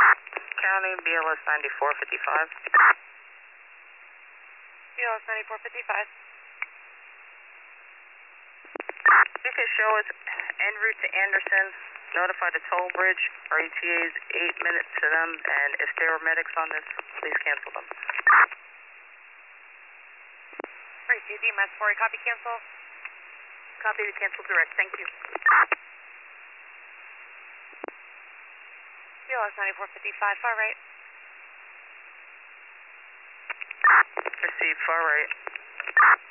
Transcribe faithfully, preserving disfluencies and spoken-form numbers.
County, B L S ninety-four fifty-five. B L S ninety-four fifty-five. You can show us en route to Anderson, notify the toll bridge. Our E T A is eight minutes to them, and if there are medics on this, please cancel them. Alright, D Z M S four, copy cancel. Copy the cancel direct, thank you. B L S ninety-four fifty-five, far right. Proceed, far right.